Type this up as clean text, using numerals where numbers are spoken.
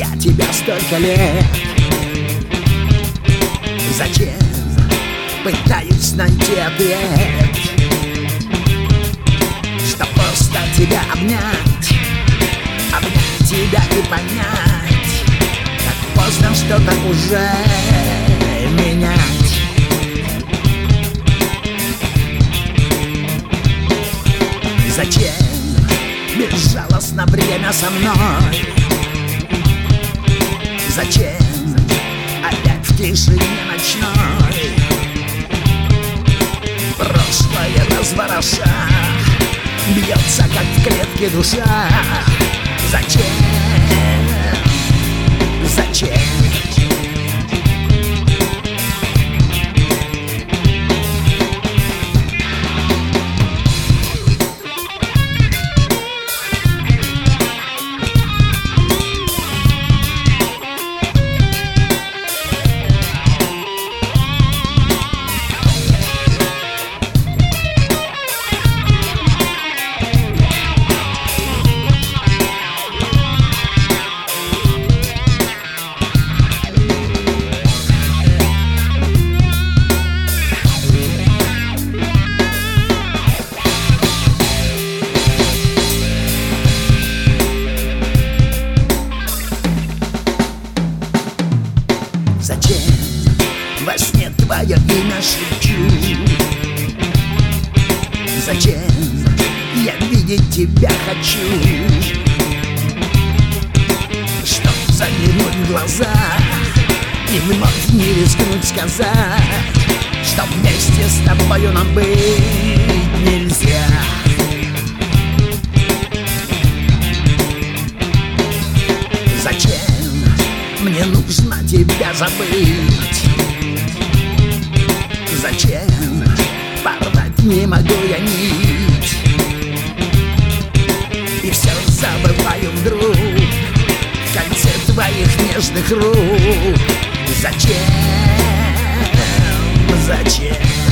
я тебя столько лет? Зачем пытаюсь найти ответ? Чтоб просто тебя обнять тебя и понять, как поздно что-то уже менять. Зачем безжалостно время со мной? Зачем опять в тишине ночной? Прошлое развороша, бьется, как в клетке душа. Зачем? Зачем? Зачем во сне твое имя шепчу? Зачем я видеть тебя хочу? Чтоб заглянуть в глаза и вновь не рискнуть сказать, что вместе с тобою нам быть нельзя. Зачем мне нужно тебя забыть? Зачем порвать не могу я нить? И все забываю вдруг в кольце твоих нежных рук. Зачем? Зачем?